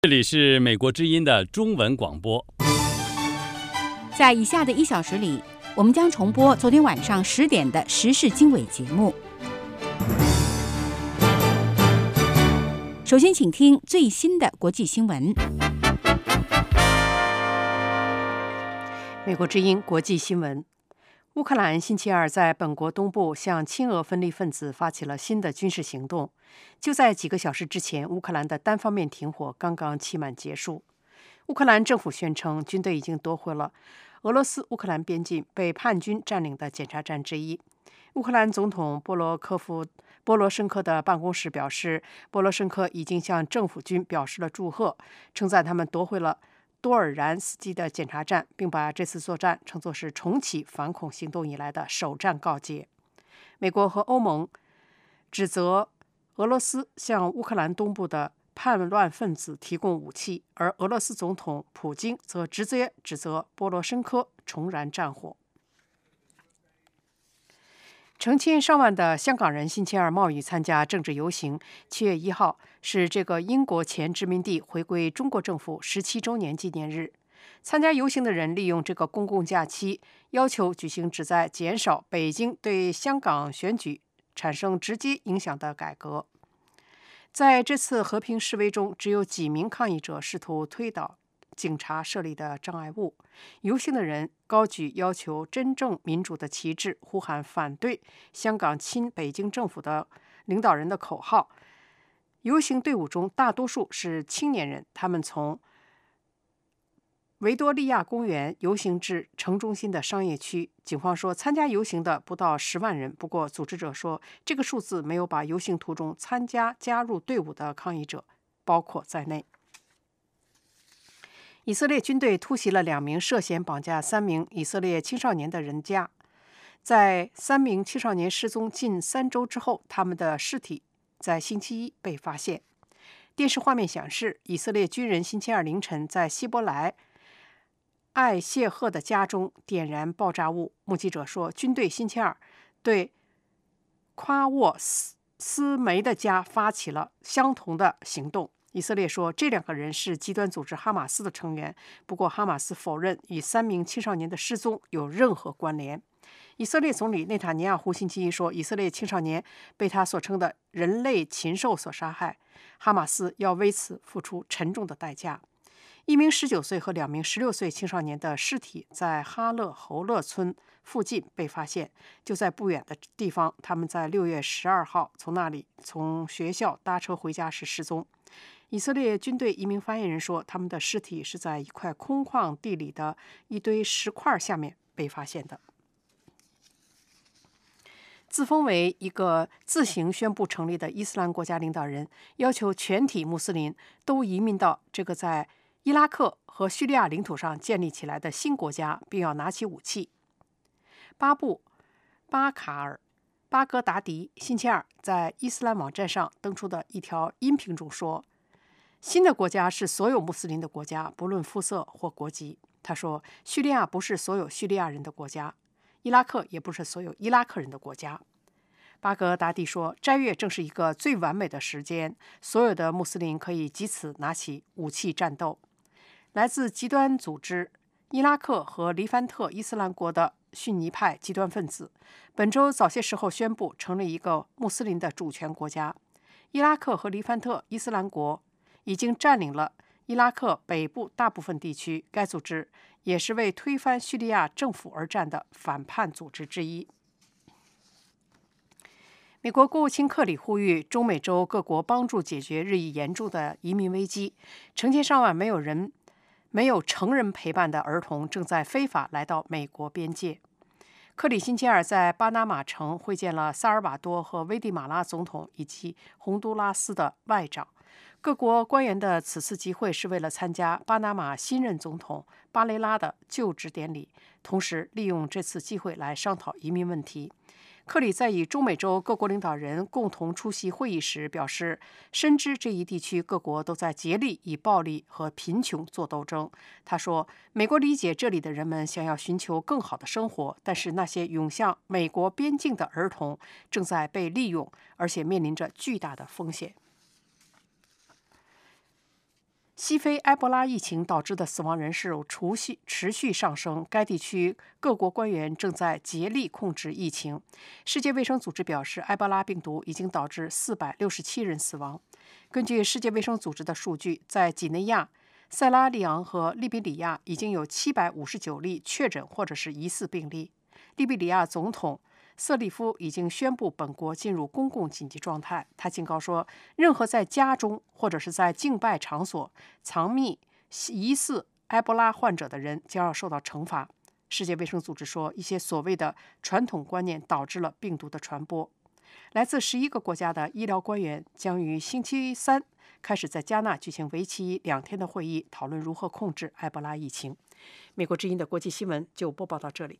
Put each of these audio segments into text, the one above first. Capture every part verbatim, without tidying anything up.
这里是美国之音的中文广播。 在以下的一小时里，我们将重播昨天晚上十点的时事经纬节目。首先，请听最新的国际新闻。 美国之音国际新闻：乌克兰星期二在本国东部向亲俄分离分子发起了新的军事行动。就在几个小时之前，乌克兰的单方面停火刚刚期满结束。乌克兰政府宣称，军队已经夺回了俄罗斯乌克兰边境被叛军占领的检查站之一。乌克兰总统波罗科夫波罗申科的办公室表示，波罗申科已经向政府军表示了祝贺，称赞他们夺回了多尔然斯基的检查站，并把这次作战称作是重启反恐行动以来的首战告捷。美国和欧盟指责俄罗斯向乌克兰东部的叛乱分子提供武器，而俄罗斯总统普京则直接指责波罗申科重燃战火。成千上万的香港人星期二冒雨参加政治游行。七月一号是这个英国前殖民地回归中国政府十七周年纪念日。参加游行的人利用这个公共假期，要求举行旨在减少北京对香港选举产生直接影响的改革。在这次和平示威中，只有几名抗议者试图推倒警察设立的障碍物。游行的人高举要求真正民主的旗帜，呼喊反对香港亲北京政府的领导人的口号。游行队伍中大多数是青年人，他们从维多利亚公园游行至城中心的商业区。警方说，参加游行的不到十万人，不过组织者说，这个数字没有把游行途中参加加入队伍的抗议者包括在内。以色列军队突袭了两名涉嫌绑架三名以色列青少年的人家。在三名青少年失踪近三周之后，他们的尸体在星期一被发现。电视画面显示，以色列军人星期二凌晨在希伯来艾谢赫的家中点燃爆炸物。目击者说，军队星期二对夸沃斯斯梅的家发起了相同的行动。以色列说，这两个人是极端组织哈马斯的成员，不过哈马斯否认与三名青少年的失踪有任何关联。以色列总理内塔尼亚胡星期一说，以色列青少年被他所称的人类禽兽所杀害，哈马斯要为此付出沉重的代价。一名十九岁和两名十六岁青少年的尸体在哈勒侯勒村附近被发现，就在不远的地方，他们在六月十二号从那里从学校搭车回家时失踪。以色列军队一名发言人说，他们的尸体是在一块空旷地里的一堆石块下面被发现的。自封为一个自行宣布成立的伊斯兰国家领导人要求全体穆斯林都移民到这个在伊拉克和叙利亚领土上建立起来的新国家，并要拿起武器。巴布巴卡尔巴格达迪星期二在伊斯兰网站上登出的一条音频中说，新的国家是所有穆斯林的国家，不论肤色或国籍。他说，叙利亚不是所有叙利亚人的国家，伊拉克也不是所有伊拉克人的国家。巴格达迪说，斋月正是一个最完美的时间，所有的穆斯林可以藉此拿起武器战斗。来自极端组织伊拉克和黎凡特伊斯兰国的逊尼派极端分子本周早些时候宣布成立一个穆斯林的主权国家。伊拉克和黎凡特伊斯兰国已经占领了伊拉克北部大部分地区，该组织也是为推翻叙利亚政府而战的反叛组织之一。美国国务卿克里呼吁中美洲各国帮助解决日益严重的移民危机。成千上万没有人没有成人陪伴的儿童正在非法来到美国边界。克里星期二在巴拿马城会见了萨尔瓦多和危地马拉总统以及洪都拉斯的外长。各国官员的此次集会是为了参加巴拿马新任总统巴雷拉的就职典礼，同时利用这次机会来商讨移民问题。克里在与中美洲各国领导人共同出席会议时表示，深知这一地区各国都在竭力以暴力和贫穷做斗争。他说，美国理解这里的人们想要寻求更好的生活，但是那些涌向美国边境的儿童正在被利用，而且面临着巨大的风险。 西非埃博拉疫情导致的死亡人数持续持续上升，该地区各国官员正在竭力控制疫情。世界卫生组织表示，埃博拉病毒已经导致四百六十七人死亡。根据世界卫生组织的数据，在几内亚、塞拉利昂和利比里亚已经有七百五十九例确诊或者是疑似病例。利比里亚总统瑟利夫已经宣布本国进入公共紧急状态。他警告说，任何在家中或者是在敬拜场所藏匿疑似埃博拉患者的人将要受到惩罚。世界卫生组织说，一些所谓的传统观念导致了病毒的传播。来自十一个国家的医疗官员将于星期三开始在加纳举行为期两天的会议，讨论如何控制埃博拉疫情。美国之音的国际新闻就播报到这里。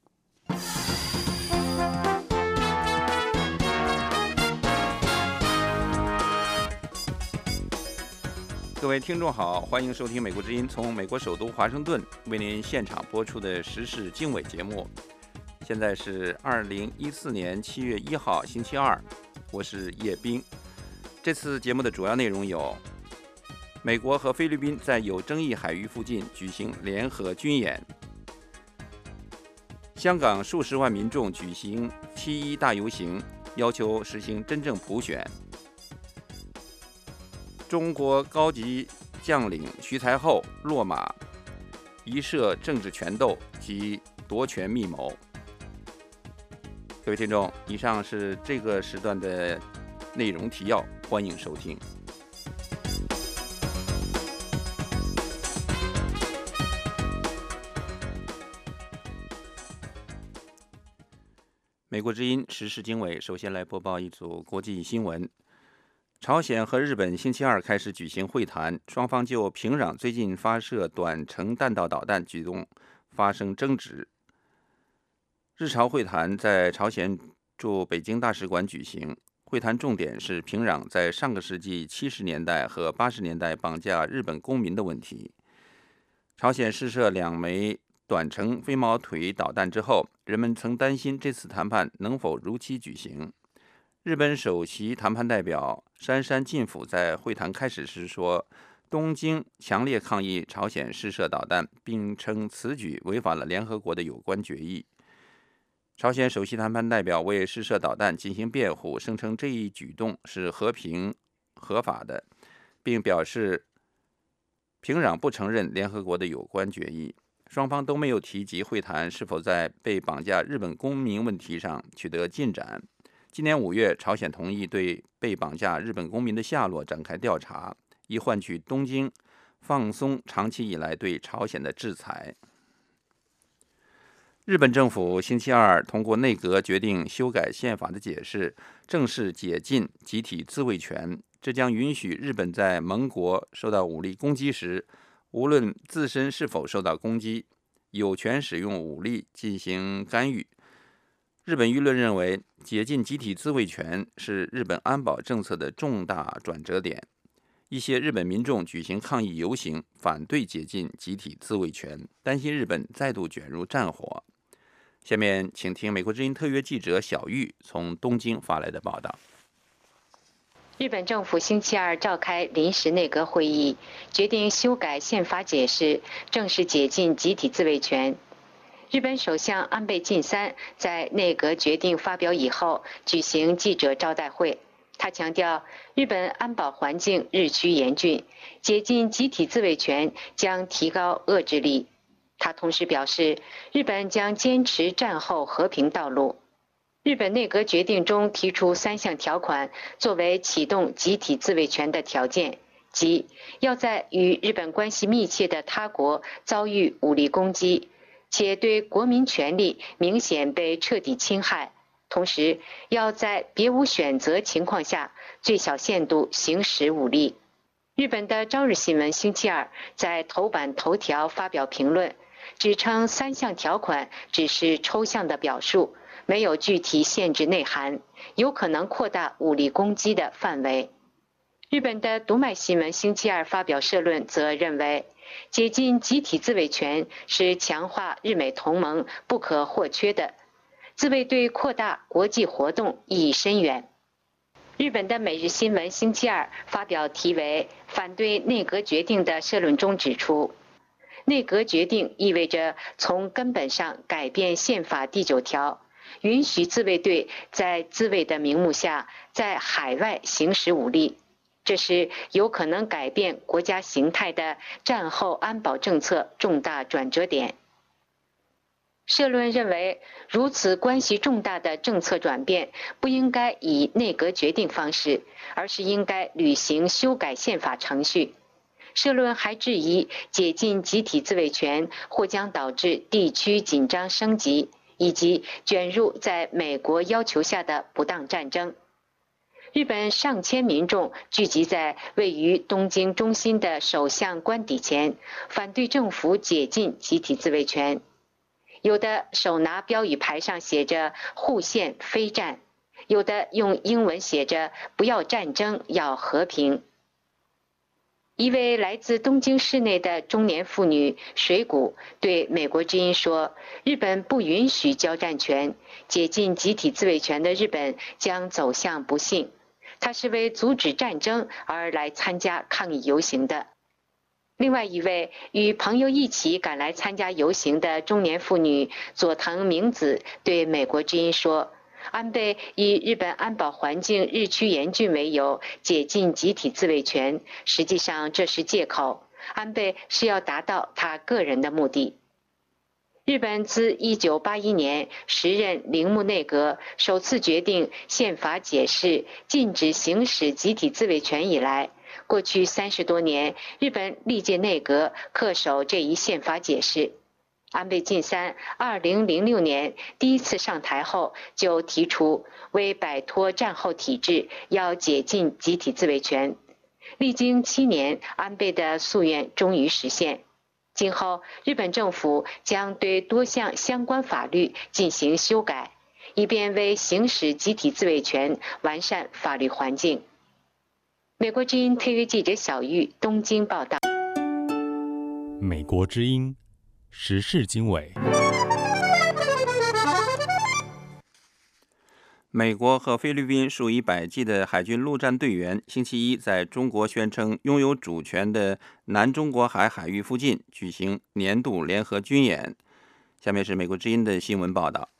各位听众好，欢迎收听美国之音从美国首都华盛顿为您现场播出的时事经纬节目。现在是二零一四年七月一号星期二，我是叶斌。这次节目的主要内容有：美国和菲律宾在有争议海域附近举行联合军演；香港数十万民众举行七一大游行，要求实行真正普选；中国高级将领徐才厚落马，疑涉政治权斗及夺权密谋。各位听众，以上是这个时段的内容提要，欢迎收听。美国之音时事经纬，首先来播报一组国际新闻。朝鲜和日本星期二开始举行会谈，双方就平壤最近发射短程弹道导弹举动发生争执。日朝会谈在朝鲜驻北京大使馆举行，会谈重点是平壤在上个世纪七十年代和八十年代绑架日本公民的问题。朝鲜试射两枚短程飞毛腿导弹之后，人们曾担心这次谈判能否如期举行。日本首席谈判代表杉山进辅在会谈开始时说，东京强烈抗议朝鲜试射导弹，并称此举违反了联合国的有关决议。朝鲜首席谈判代表为试射导弹进行辩护，声称这一举动是和平合法的，并表示平壤不承认联合国的有关决议。双方都没有提及会谈是否在被绑架日本公民问题上取得进展。今年五月，朝鲜同意对被绑架日本公民的下落展开调查，以换取东京放松长期以来对朝鲜的制裁。日本政府星期二通过内阁决定修改宪法的解释，正式解禁集体自卫权。这将允许日本在盟国受到武力攻击时，无论自身是否受到攻击，有权使用武力进行干预。日本舆论认为，解禁集体自卫权是日本安保政策的重大转折点。一些日本民众举行抗议游行，反对解禁集体自卫权，担心日本再度卷入战火。下面请听美国之音特约记者小玉从东京发来的报道。 日本政府星期二召开临时内阁会议，决定修改宪法解释，正式解禁集体自卫权。日本首相安倍晋三在内阁决定发表以后举行记者招待会，他强调日本安保环境日趋严峻，解禁集体自卫权将提高遏制力。他同时表示，日本将坚持战后和平道路。日本内阁决定中提出三项条款作为启动集体自卫权的条件，即要在与日本关系密切的他国遭遇武力攻击，且对国民权利明显被彻底侵害，同时要在别无选择情况下最小限度行使武力。日本的朝日新闻星期二在头版头条发表评论，指称三项条款只是抽象的表述，没有具体限制内涵，有可能扩大武力攻击的范围。日本的读卖新闻星期二发表社论则认为，解禁集体自卫权是强化日美同盟不可或缺的，自卫队扩大国际活动意义深远。 日本的每日新闻星期二发表题为“反对内阁决定”的社论中指出，内阁决定意味着从根本上改变宪法第九条，允许自卫队在自卫的名目下在海外行使武力，这是有可能改变国家形态的战后安保政策重大转折点。社论认为，如此关系重大的政策转变不应该以内阁决定方式，而是应该履行修改宪法程序。社论还质疑解禁集体自卫权或将导致地区紧张升级，以及卷入在美国要求下的不当战争。日本上千民众聚集在位于东京中心的首相官邸前，反对政府解禁集体自卫权。有的手拿标语牌上写着“护宪非战”，有的用英文写着“不要战争，要和平”。一位来自东京市内的中年妇女水谷对美国之音说：“日本不允许交战权，解禁集体自卫权的日本将走向不幸。她是为阻止战争而来参加抗议游行的。”另外一位与朋友一起赶来参加游行的中年妇女佐藤明子对美国之音说：“安倍以日本安保环境日趋严峻为由解禁集体自卫权，实际上这是借口。安倍是要达到他个人的目的。”日本自一九八一年时任铃木内阁首次决定宪法解释禁止行使集体自卫权以来，过去三十多年，日本历届内阁恪守这一宪法解释。安倍晋三二零零六年第一次上台后，就提出为摆脱战后体制，要解禁集体自卫权。历经七年，安倍的夙愿终于实现。今后，日本政府将对多项相关法律进行修改，以便为行使集体自卫权完善法律环境。美国之音特约记者小玉东京报道。 美国之音时事经纬。 美国和菲律宾数以百计的海军陆战队员星期一在中国宣称拥有主权的南中国海海域附近举行年度联合军演。下面是美国之音的新闻报道。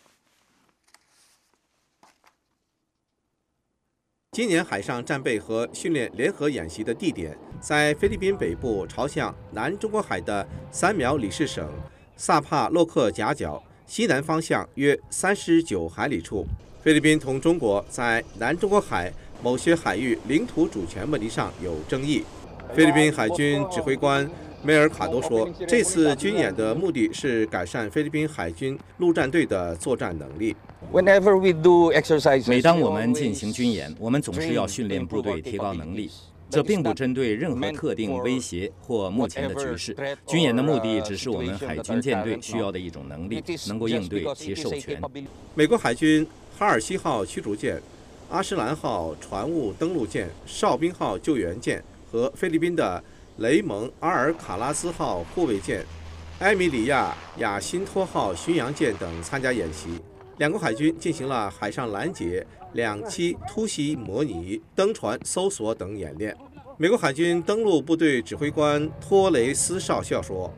今年海上战备和训练联合演习的地点在菲律宾北部朝向南中国海的三苗里士省萨帕洛克夹角西南方向约三十九海里处。菲律宾同中国在南中国海某些海域领土主权问题上有争议。菲律宾海军指挥官梅尔卡多说，这次军演的目的是改善菲律宾海军陆战队的作战能力。 每当我们进行军演，我们总是要训练部队提高能力。这并不针对任何特定威胁或目前的局势。军演的目的只是我们海军舰队需要的一种能力，能够应对其授权。 美国海军哈尔西号驱逐舰、阿什兰号船坞登陆舰、哨兵号救援舰和菲律宾的雷蒙阿尔卡拉斯号护卫舰、埃米里亚亚辛托号巡洋舰等参加演习。两国海军进行了海上拦截、两栖突袭模拟、登船搜索等演练。美国海军登陆部队指挥官托雷斯少校说，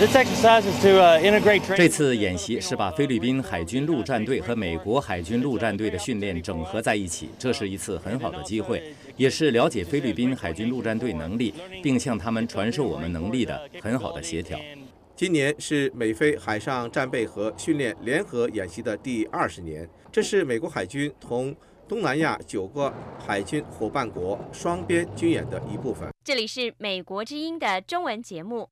这次演习是把菲律宾海军陆战队和美国海军陆战队的训练整合在一起，这是一次很好的机会，也是了解菲律宾海军陆战队能力，并向他们传授我们能力的很好的协调。 今年是美菲海上战备和训练联合演习的第二十年，这是美国海军同东南亚九个海军伙伴国双边军演的一部分。 这里是美国之音的中文节目。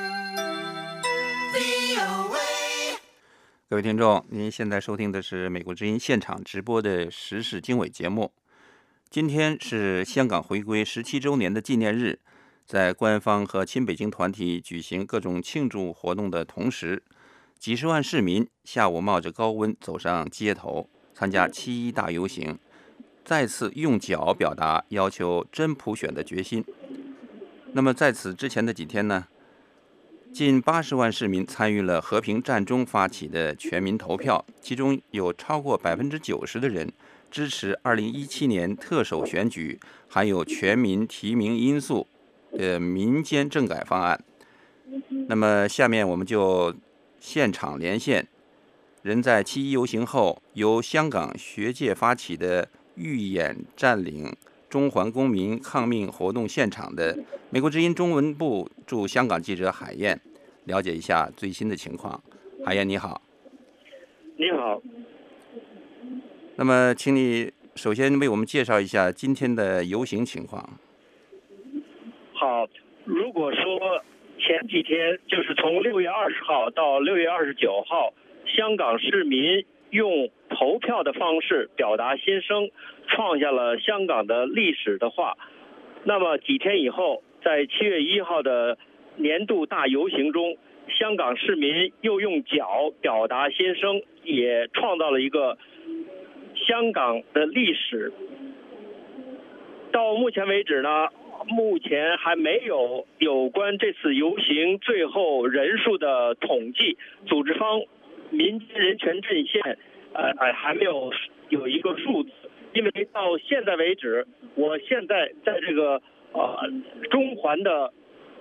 各位听众，您现在收听的是美国之音现场直播的时事经纬节目。今天是香港回归十七周年的纪念日，在官方和亲北京团体举行各种庆祝活动的同时，几十万市民下午冒着高温走上街头，参加七一大游行，再次用脚表达要求真普选的决心。那么在此之前的几天呢，近八十万市民参与了和平战中发起的全民投票，其中有超过百分之九十的人支持二零一七年特首选举含有全民提名因素的民间政改方案。那么下面我们就现场连线，人在七一游行后由香港学界发起的预演占领中环公民抗命活动现场的美国之音中文部驻香港记者海燕，了解一下最新的情况。海燕你好。 你好。 那么请你首先为我们介绍一下今天的游行情况。 好，如果说前几天就是从六月二十号到六月二十九号，香港市民用投票的方式表达心声，创下了香港的历史的话，那么几天以后，在七月一号的年度大游行中，香港市民又用脚表达心声，也创造了一个香港的历史。到目前为止呢，目前还没有有关这次游行最后人数的统计，组织方民间人权阵线呃呃还没有有一个数字，因为到现在为止，我现在在这个呃中环的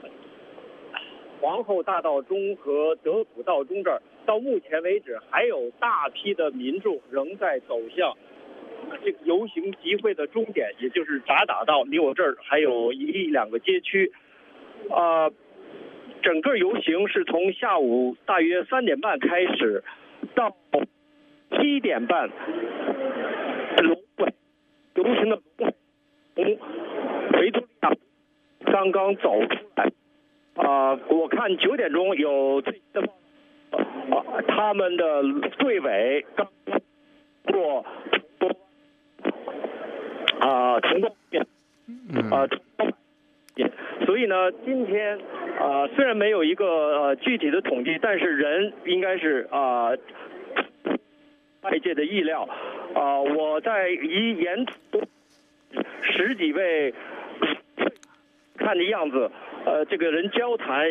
皇后大道中和德辅道中这儿，到目前为止还有大批的民众仍在走向这个游行集会的终点，也就是渣打道，离我这儿还有一两个街区。呃，整个游行是从下午大约三点半开始，到七点半，龙尾游行的龙尾从维多利亚刚刚走出来。啊、呃，我看九点钟有最新的报道，啊，他们的队尾刚过啊重光面，啊重光面，所以呢，今天啊、呃、虽然没有一个呃具体的统计，但是人应该是啊、呃、外界的意料啊、呃，我在一沿途十几位看的样子。呃，这个人交谈，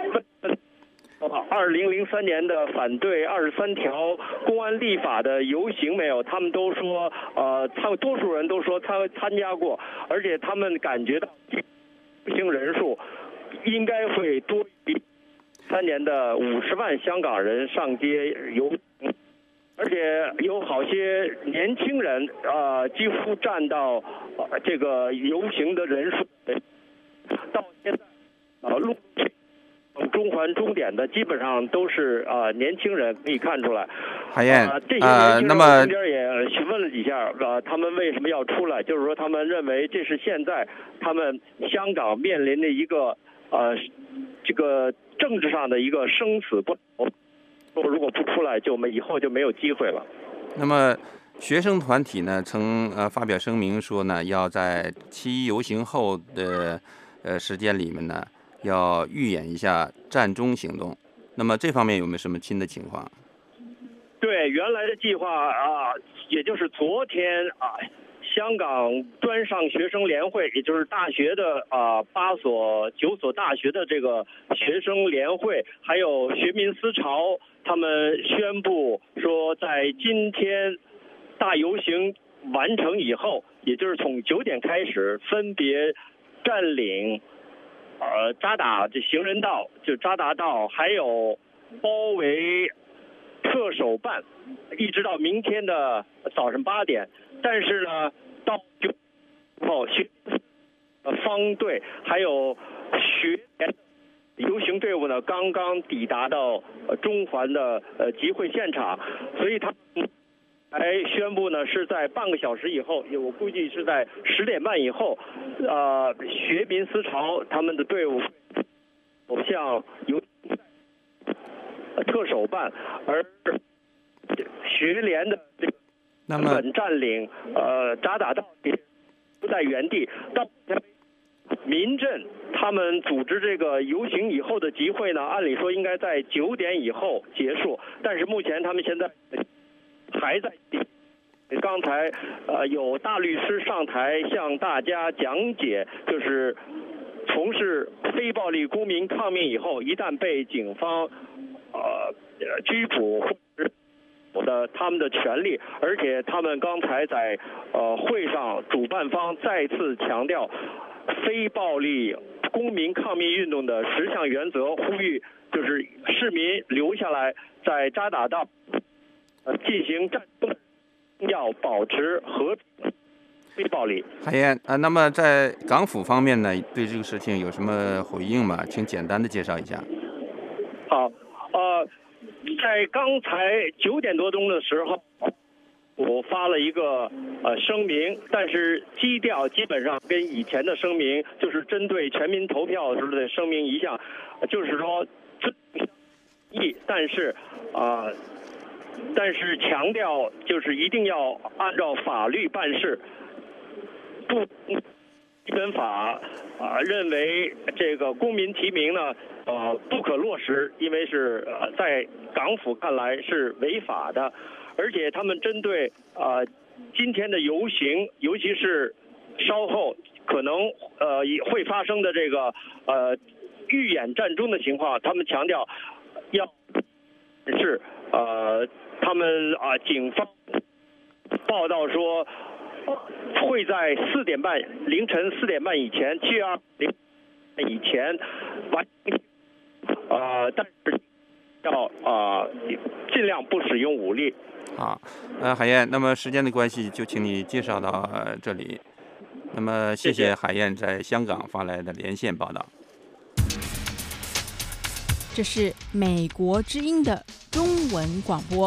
二零零三年的反对二十三条公安立法的游行没有？他们都说，呃，他们多数人都说他参加过，而且他们感觉到游行人数应该会多于三年的五十万香港人上街游行，而且有好些年轻人啊、呃，几乎占到、呃、这个游行的人数，到现在。啊，路中环终点的基本上都是啊、呃、年轻人，可以看出来。 海燕， 啊，这些年轻人那么中间也询问了几下，啊，他们为什么要出来？就是说，他们认为这是现在他们香港面临的一个呃这个政治上的一个生死不由。如果不出来，就没以后就没有机会了。 那么学生团体呢，曾呃发表声明说呢，要在七一游行后的呃时间里面呢。要预演一下占中行动，那么这方面有没有什么新的情况？ 对，原来的计划啊，也就是昨天啊，香港专上学生联会，也就是大学的啊八所九所大学的这个学生联会，还有学民思潮，他们宣布说，在今天大游行完成以后，也就是从九点开始，分别占领。呃，渣打这行人道，就渣打道，还有包围特首办，一直到明天的早上八点。但是呢，到九后学呃方队还有学联游行队伍呢，刚刚抵达到呃中环的呃集会现场，所以他们还宣布呢，是在半个小时以后，我估计是在十点半以后，呃，学民思潮他们的队伍走向由特首办，而学联的这个根本占领呃渣打道不在原地。到民阵他们组织这个游行以后的集会呢，按理说应该在九点以后结束，但是目前他们现在还在。刚才呃有大律师上台向大家讲解，就是从事非暴力公民抗命以后，一旦被警方呃拘捕或者的他们的权利，而且他们刚才在呃会上，主办方再次强调非暴力公民抗命运动的十项原则，呼吁就是市民留下来，在扎达道呃进行战斗，要保持和平。非暴力。 海燕啊，那么在港府方面呢，对这个事情有什么回应吗？请简单的介绍一下。 好，呃，在刚才九点多钟的时候，我发了一个呃声明，但是基调基本上跟以前的声明，就是针对全民投票时候的声明一样，就是说意，但是啊、呃，但是强调就是一定要按照法律办事。不，基本法啊、呃、认为这个公民提名呢，呃不可落实，因为是呃在港府看来是违法的，而且他们针对呃今天的游行，尤其是稍后可能呃会发生的这个呃预演战争的情况，他们强调要是呃他们啊、呃、警方报道说。会在四点半凌晨四点半以前，七月二零以前完，呃，但是要呃尽量不使用武力。 好，呃，海燕，那么时间的关系，就请你介绍到、呃、这里。那么谢谢海燕在香港发来的连线报道。 这是美国之音的中文广播。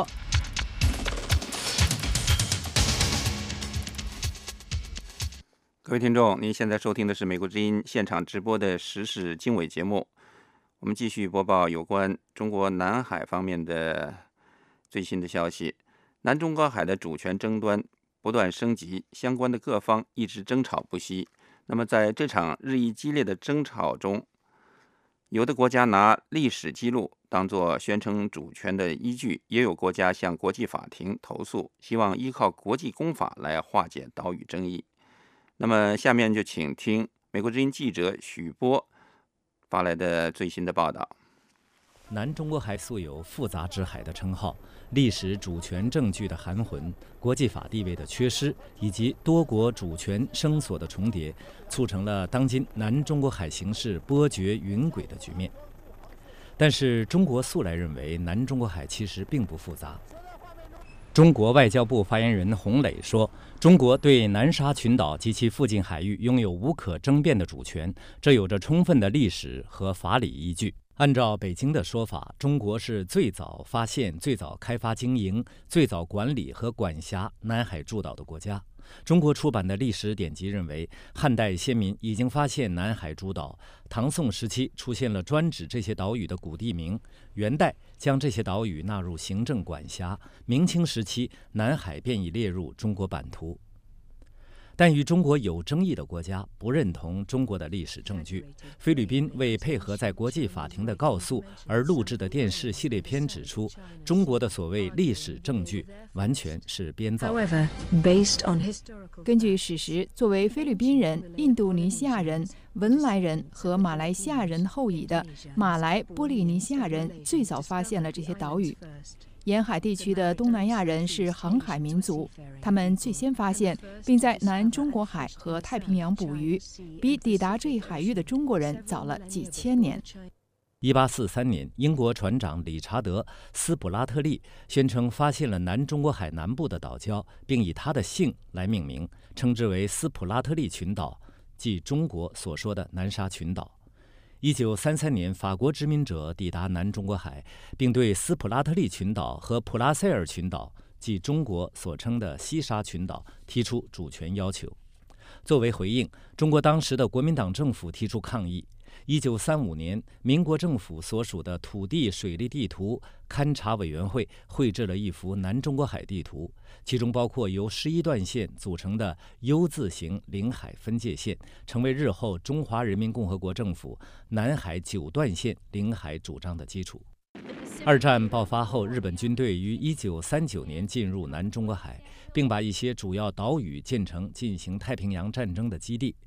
各位听众，您现在收听的是美国之音现场直播的时事经纬节目。我们继续播报有关中国南海方面的最新的消息。南中国海的主权争端不断升级，相关的各方一直争吵不息。那么在这场日益激烈的争吵中，有的国家拿历史记录当作宣称主权的依据，也有国家向国际法庭投诉，希望依靠国际公法来化解岛屿争议。那么下面就请听美国之音记者许波发来的最新的报道。 南中国海素有复杂之海的称号，历史主权证据的含混，国际法地位的缺失，以及多国主权声索的重叠，促成了当今南中国海形势波谲云诡的局面。但是中国素来认为南中国海其实并不复杂。中国外交部发言人洪磊说，中国对南沙群岛及其附近海域拥有无可争辩的主权，这有着充分的历史和法理依据。按照北京的说法，中国是最早发现、最早开发经营、最早管理和管辖南海诸岛的国家。中国出版的历史典籍认为，汉代先民已经发现南海诸岛，唐宋时期出现了专指这些岛屿的古地名，元代将这些岛屿纳入行政管辖，明清时期南海便已列入中国版图。但与中国有争议的国家不认同中国的历史证据。菲律宾为配合在国际法庭的告诉而录制的电视系列片指出，中国的所谓历史证据完全是编造的。 根据史实，作为菲律宾人、印度尼西亚人、文莱人和马来西亚人后裔的马来波利尼西亚人最早发现了这些岛屿。沿海地区的东南亚人是航海民族，他们最先发现并在南中国海和太平洋捕鱼，比抵达这一海域的中国人早了几千年。 一八四三年，英国船长理查德·斯普拉特利宣称发现了南中国海南部的岛礁，并以他的姓来命名，称之为斯普拉特利群岛，即中国所说的南沙群岛。一九三三年，法国殖民者抵达南中国海，并对斯普拉特利群岛和普拉塞尔群岛，即中国所称的西沙群岛，提出主权要求。作为回应，中国当时的国民党政府提出抗议。一九三五年，民国政府所属的土地水利地图勘察委员会绘制了一幅南中国海地图，其中包括由十一段线组成的 U 字形领海分界线，成为日后中华人民共和国政府南海九段线领海主张的基础。二战爆发后，日本军队于一九三九年进入南中国海，并把一些主要岛屿建成进行太平洋战争的基地。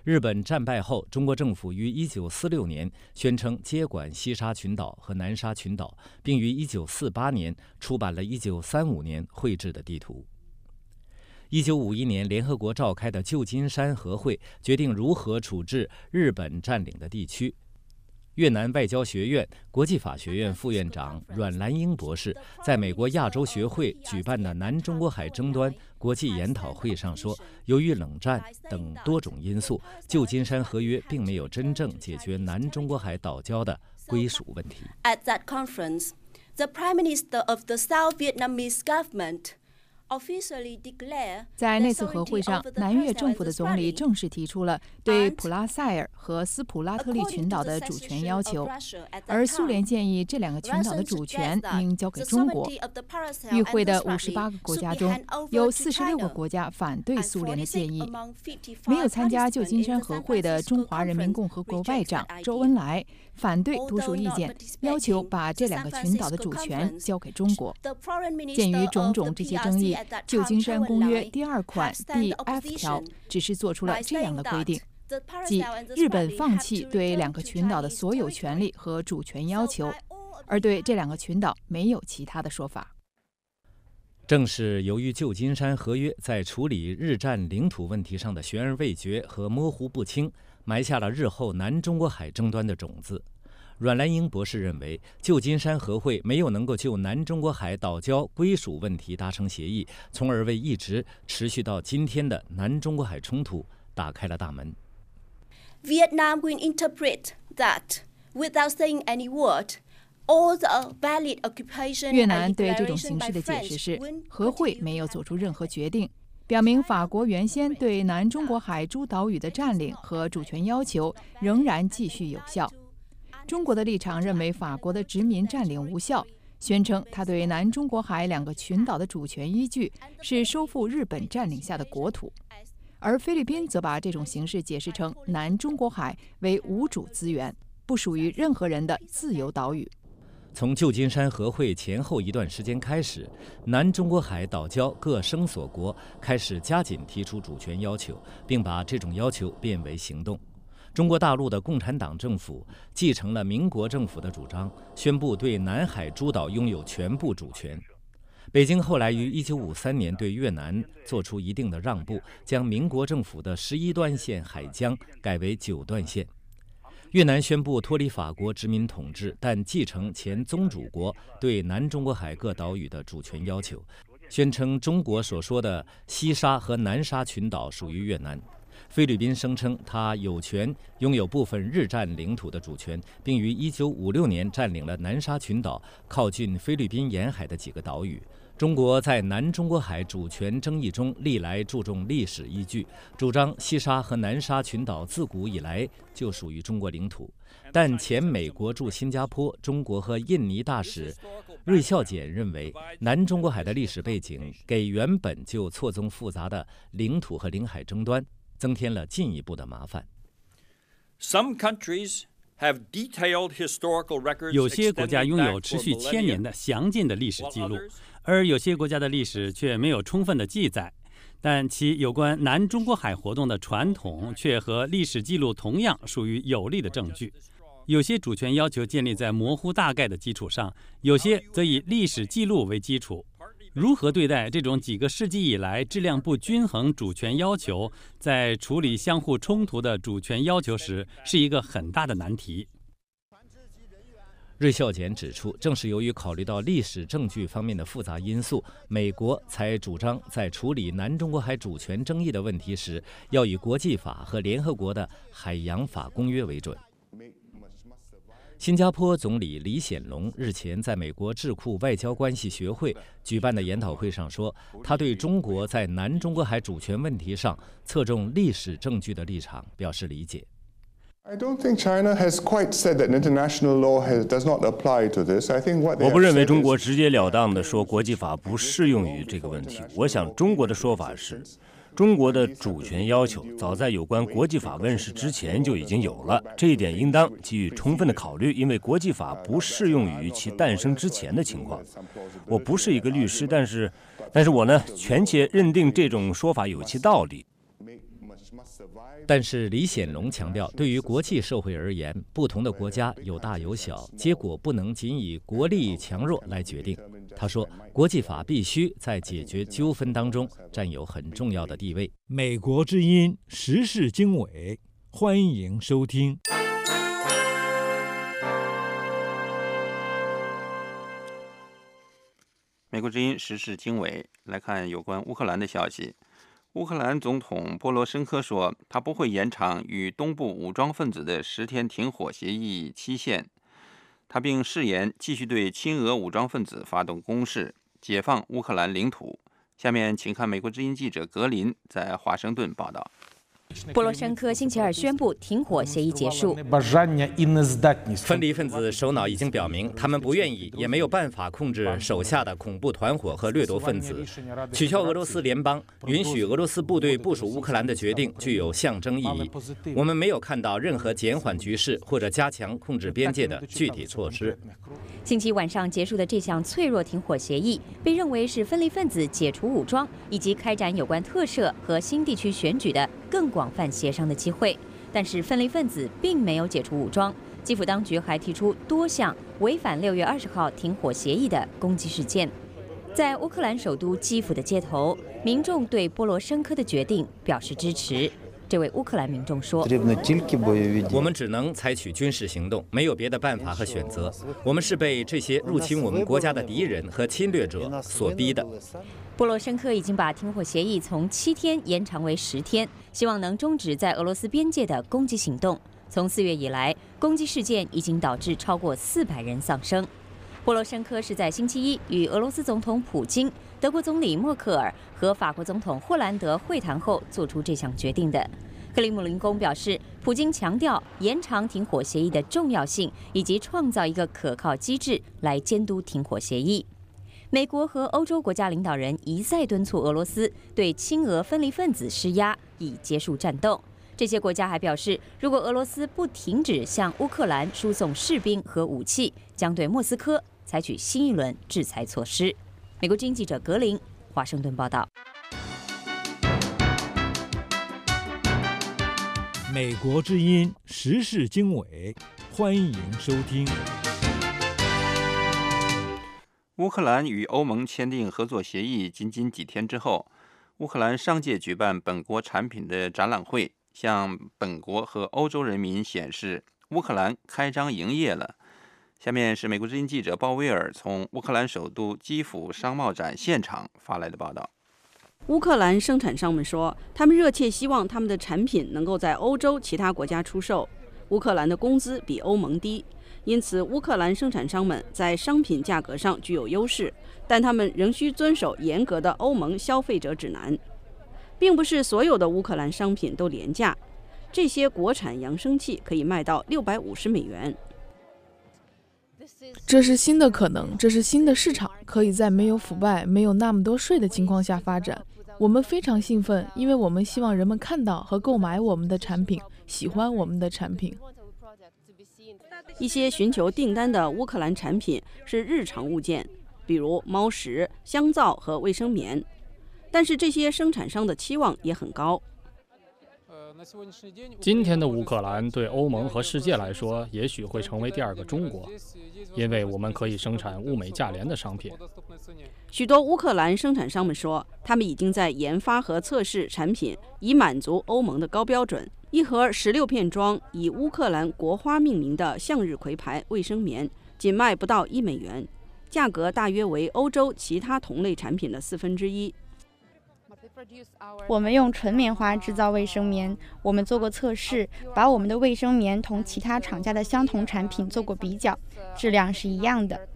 日本战败后，中国政府于一九四六年宣称接管西沙群岛和南沙群岛，并于一九四八年出版了一九三五年绘制的地图。一九五一年，联合国召开的旧金山和会决定如何处置日本占领的地区。越南外交学院国际法学院副院长阮兰英博士在美国亚洲学会举办的南中国海争端国际研讨会上说，由于冷战等多种因素，旧金山合约并没有真正解决南中国海岛礁的归属问题。 At that conference, the Prime Minister of the South Vietnamese government 在那次和会上，南越政府的总理正式提出了对普拉塞尔和斯普拉特利群岛的主权要求，而苏联建议这两个群岛的主权应交给中国。与会的五十八个国家中，有四十六个国家反对苏联的建议。没有参加旧金山和会的中华人民共和国外长周恩来反对多数意见，要求把这两个群岛的主权交给中国。鉴于种种这些争议，旧金山公约第二款第 F 条只是做出了这样的规定，即日本放弃对两个群岛的所有权利和主权要求，而对这两个群岛没有其他的说法。 正是由于旧金山合约在处理日占领土问题上的悬而未决和模糊不清，埋下了日后南中国海争端的种子。阮兰英博士认为，旧金山和会没有能够就南中国海岛礁归属问题达成协议，从而为一直持续到今天的南中国海冲突打开了大门。 Vietnam will interpret that without saying any word, all the valid occupation. 越南对这种形式的解释是，和会没有做出任何决定，表明法国原先对南中国海诸岛屿的占领和主权要求仍然继续有效。中国的立场认为法国的殖民占领无效，宣称他对南中国海两个群岛的主权依据是收复日本占领下的国土，而菲律宾则把这种形式解释成南中国海为无主资源，不属于任何人的自由岛屿。 从旧金山和会前后一段时间开始，南中国海岛礁各声索国开始加紧提出主权要求，并把这种要求变为行动。中国大陆的共产党政府继承了民国政府的主张，宣布对南海诸岛拥有全部主权。北京后来于一九五三年对越南做出一定的让步，将民国政府的十一段线海疆改为九段线。越南宣布脱离法国殖民统治，但继承前宗主国对南中国海各岛屿的主权要求，宣称中国所说的西沙和南沙群岛属于越南。菲律宾声称它有权拥有部分日占领土的主权，并于一九五六年占领了南沙群岛靠近菲律宾沿海的几个岛屿。中国在南中国海主权争议中历来注重历史依据，主张西沙和南沙群岛自古以来就属于中国领土。但前美国驻新加坡、中国和印尼大使芮孝俭认为，南中国海的历史背景给原本就错综复杂的领土和领海争端增添了进一步的麻烦。 有些国家拥有持续千年的详尽的历史记录，而有些国家的历史却没有充分的记载，但其有关南中国海活动的传统却和历史记录同样属于有力的证据。有些主权要求建立在模糊大概的基础上，有些则以历史记录为基础。如何对待这种几个世纪以来质量不均衡主权要求，在处理相互冲突的主权要求时，是一个很大的难题。 芮孝俭指出，正是由于考虑到历史证据方面的复杂因素，美国才主张在处理南中国海主权争议的问题时，要以国际法和联合国的海洋法公约为准。新加坡总理李显龙日前在美国智库外交关系学会举办的研讨会上说，他对中国在南中国海主权问题上侧重历史证据的立场表示理解。 我不认为中国直截了当地说国际法不适用于这个问题。我想中国的说法是，中国的主权要求早在有关国际法问世之前就已经有了，这一点应当给予充分的考虑，因为国际法不适用于其诞生之前的情况。我不是一个律师，但是，但是我呢，权且认定这种说法有其道理。 但是李显龙强调，对于国际社会而言，不同的国家有大有小，结果不能仅以国力强弱来决定。他说，国际法必须在解决纠纷当中占有很重要的地位。 美国之音时事经纬，欢迎收听。 美国之音时事经纬，来看有关乌克兰的消息。乌克兰总统波罗申科说，他不会延长与东部武装分子的十天停火协议期限。他并誓言继续对亲俄武装分子发动攻势，解放乌克兰领土。下面请看美国之音记者格林在华盛顿报道。 波罗申科星期二宣布停火协议结束。 分离分子首脑已经表明，他们不愿意也没有办法控制手下的恐怖团伙和掠夺分子。取消俄罗斯联邦、允许俄罗斯部队部署乌克兰的决定具有象征意义。我们没有看到任何减缓局势或者加强控制边界的具体措施。 星期晚上结束的这项脆弱停火协议，被认为是分离分子解除武装以及开展有关特赦和新地区选举的更广泛协商的机会。但是分离分子并没有解除武装，基辅当局还提出多项违反六月二十号停火协议的攻击事件。在乌克兰首都基辅的街头，民众对波罗申科的决定表示支持。这位乌克兰民众说：“ 我们只能采取军事行动，没有别的办法和选择。我们是被这些入侵我们国家的敌人和侵略者所逼的。” 波罗申科已经把停火协议从七天延长为十天，希望能终止在俄罗斯边界的攻击行动。从四月以来，攻击事件已经导致超过四百人丧生。波罗申科是在星期一与俄罗斯总统普京、德国总理默克尔和法国总统霍兰德会谈后做出这项决定的。克里姆林宫表示，普京强调延长停火协议的重要性，以及创造一个可靠机制来监督停火协议。美国和欧洲国家领导人一再敦促俄罗斯对亲俄分离分子施压，以结束战斗。这些国家还表示，如果俄罗斯不停止向乌克兰输送士兵和武器，将对莫斯科采取新一轮制裁措施。美国经济记者格林，华盛顿报道。 美国之音时事经纬，欢迎收听。 乌克兰与欧盟签订合作协议仅仅几天之后，乌克兰商界举办本国产品的展览会，向本国和欧洲人民显示乌克兰开张营业了。下面是美国之音记者鲍威尔从乌克兰首都基辅商贸展现场发来的报道。 乌克兰生产商们说，他们热切希望他们的产品能够在欧洲其他国家出售。乌克兰的工资比欧盟低，因此乌克兰生产商们在商品价格上具有优势，但他们仍需遵守严格的欧盟消费者指南。并不是所有的乌克兰商品都廉价，这些国产扬声器可以卖到六百五十美元。 这是新的可能，这是新的市场，可以在没有腐败、没有那么多税的情况下发展。我们非常兴奋，因为我们希望人们看到和购买我们的产品，喜欢我们的产品。 一些寻求订单的乌克兰产品是日常物件，比如猫食、香皂和卫生棉。但是这些生产商的期望也很高。 今天的乌克兰对欧盟和世界来说，也许会成为第二个中国，因为我们可以生产物美价廉的商品。 许多乌克兰生产商们说，他们已经在研发和测试产品，以满足欧盟的高标准。一盒十六片装以乌克兰国花命名的向日葵牌卫生棉，仅卖不到一美元，价格大约为欧洲其他同类产品的四分之一。 我们用纯棉花制造卫生棉，我们做过测试，把我们的卫生棉同其他厂家的相同产品做过比较，质量是一样的。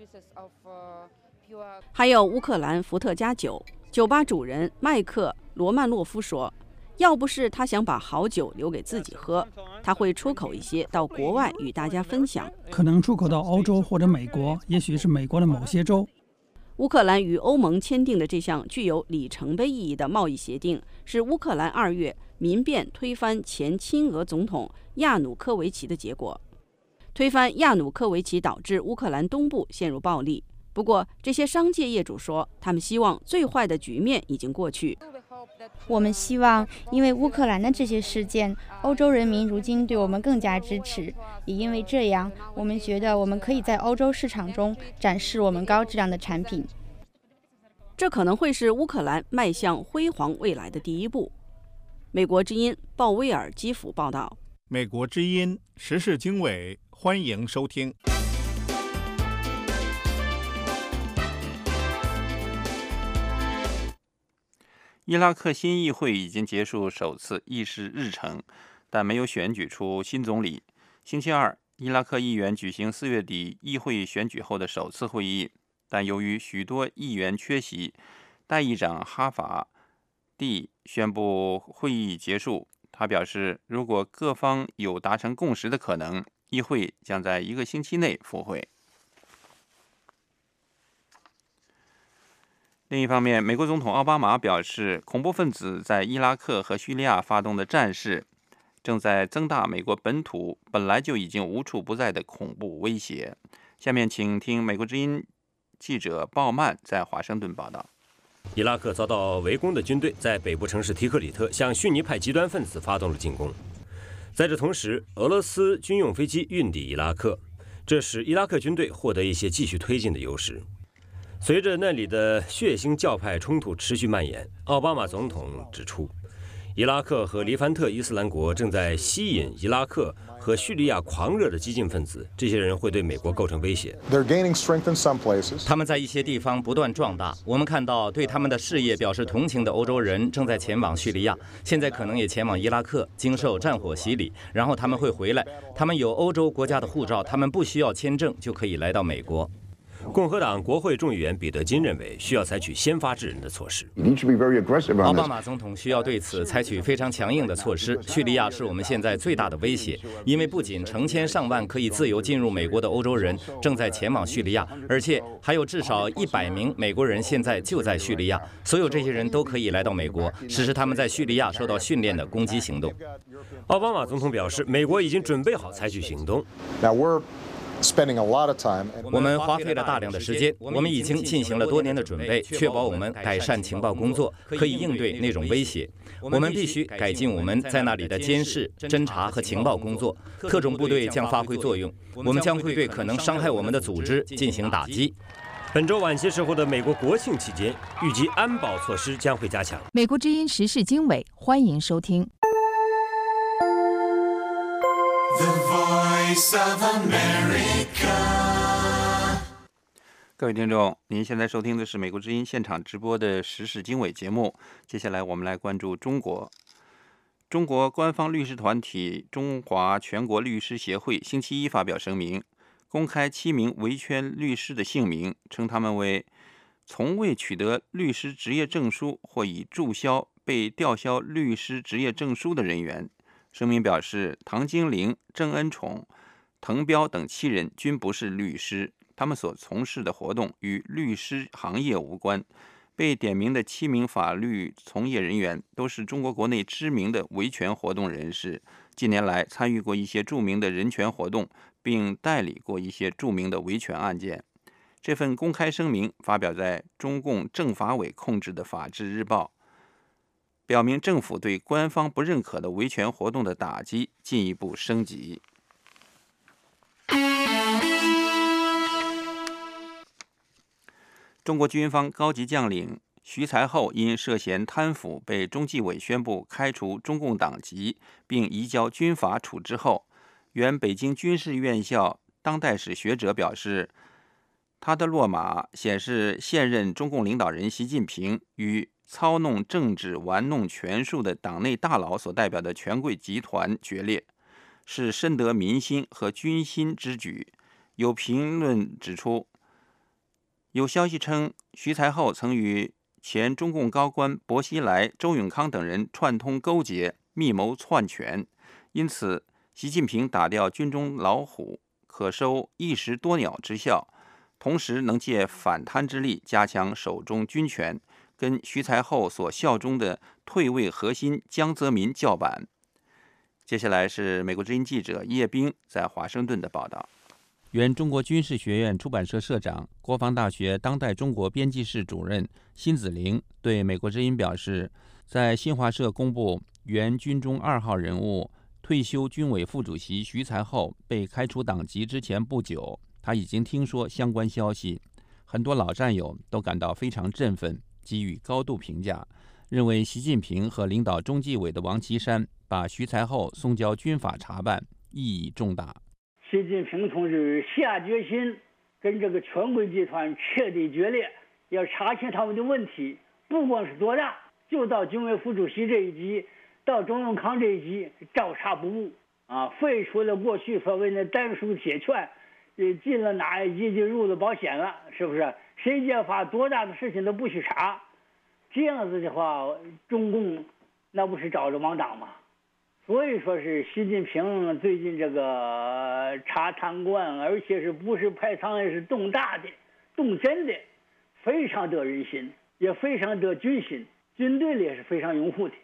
还有乌克兰伏特加酒，酒吧主人麦克罗曼诺夫说，要不是他想把好酒留给自己喝，他会出口一些到国外与大家分享， 可能出口到欧洲或者美国，也许是美国的某些州。 乌克兰与欧盟签订的这项具有里程碑意义的贸易协定，是乌克兰二月民变推翻前亲俄总统亚努科维奇的结果。推翻亚努科维奇导致乌克兰东部陷入暴力。不过，这些商界业主说，他们希望最坏的局面已经过去。 我们希望，因为乌克兰的这些事件，欧洲人民如今对我们更加支持。也因为这样，我们觉得我们可以在欧洲市场中展示我们高质量的产品。 这可能会是乌克兰迈向辉煌未来的第一步。美国之音鲍威尔基辅报道。 美国之音时事经纬，欢迎收听。 伊拉克新议会已经结束首次议事日程，但没有选举出新总理。星期二，伊拉克议员举行四月底议会选举后的首次会议，但由于许多议员缺席，代议长哈法蒂宣布会议结束。他表示，如果各方有达成共识的可能，议会将在一个星期内复会。另一方面，美国总统奥巴马表示，恐怖分子在伊拉克和叙利亚发动的战事正在增大美国本土本来就已经无处不在的恐怖威胁。下面请听美国之音记者鲍曼在华盛顿报道。 伊拉克遭到围攻的军队在北部城市提克里特向逊尼派极端分子发动了进攻。在这同时，俄罗斯军用飞机运抵伊拉克，这使伊拉克军队获得一些继续推进的优势。随着那里的血腥教派冲突持续蔓延，奥巴马总统指出，伊拉克和黎凡特伊斯兰国正在吸引伊拉克和叙利亚狂热的激进分子，这些人会对美国构成威胁。 他们在一些地方不断壮大，我们看到对他们的事业表示同情的欧洲人正在前往叙利亚，现在可能也前往伊拉克，经受战火洗礼，然后他们会回来。他们有欧洲国家的护照，他们不需要签证就可以来到美国。 共和党国会众议员彼得金认为，需要采取先发制人的措施。 奥巴马总统需要对此采取非常强硬的措施。叙利亚是我们现在最大的威胁，因为不仅成千上万可以自由进入美国的欧洲人正在前往叙利亚，而且还有至少一百名美国人现在就在叙利亚。所有这些人都可以来到美国，实施他们在叙利亚受到训练的攻击行动。 奥巴马总统表示，美国已经准备好采取行动。 我们花费了大量的时间，我们已经进行了多年的准备，确保我们改善情报工作，可以应对那种威胁。我们必须改进我们在那里的监视、侦查和情报工作。特种部队将发挥作用，我们将会对可能伤害我们的组织进行打击。 本周晚些时候的美国国庆期间，预计安保措施将会加强。 美国之音时事经纬，欢迎收听。 The Voice of America。 各位听众，您现在收听的是美国之音现场直播的时事经纬节目。接下来我们来关注中国。中国官方律师团体中华全国律师协会星期一发表声明，公开七名维权律师的姓名，称他们为从未取得律师执业证书或已注销、被吊销律师执业证书的人员。声明表示，唐金玲、郑恩宠、滕彪等七人均不是律师，他们所从事的活动与律师行业无关。被点名的七名法律从业人员都是中国国内知名的维权活动人士，近年来参与过一些著名的人权活动，并代理过一些著名的维权案件。这份公开声明发表在中共政法委控制的《法制日报》，表明政府对官方不认可的维权活动的打击进一步升级。中国军方高级将领徐才厚因涉嫌贪腐被中纪委宣布开除中共党籍，并移交军法处置后，原北京军事院校当代史学者表示，他的落马显示现任中共领导人习近平与操弄政治、玩弄权术的党内大佬所代表的权贵集团决裂，是深得民心和军心之举。有评论指出，有消息称，徐才厚曾与前中共高官薄熙来、周永康等人串通勾结，密谋篡权，因此习近平打掉军中老虎，可收一石多鸟之效，同时能借反贪之力加强手中军权，跟徐才厚所效忠的退位核心江泽民叫板。接下来是美国之音记者叶冰在华盛顿的报道。原中国军事学院出版社社长、国防大学当代中国编辑室主任辛子玲对美国之音表示， 在新华社公布原军中二号人物、退休军委副主席徐才厚被开除党籍之前不久，他已经听说相关消息。很多老战友都感到非常振奋，给予高度评价，认为习近平和领导中纪委的王岐山把徐才厚送交军法查办意义重大。 习近平同志下决心跟这个权贵集团彻底决裂，要查清他们的问题，不光是多大，就到军委副主席这一级，到周永康这一级照查不误啊！废除了过去所谓的单属铁券，进了哪一级就入了保险了，是不是？谁揭发多大的事情都不许查，这样子的话，中共那不是找着亡党吗？所以说是习近平最近这个查贪官，而且是不是派仓，是动大的、动真的，非常得人心，也非常得军心，军队里也是非常拥护的。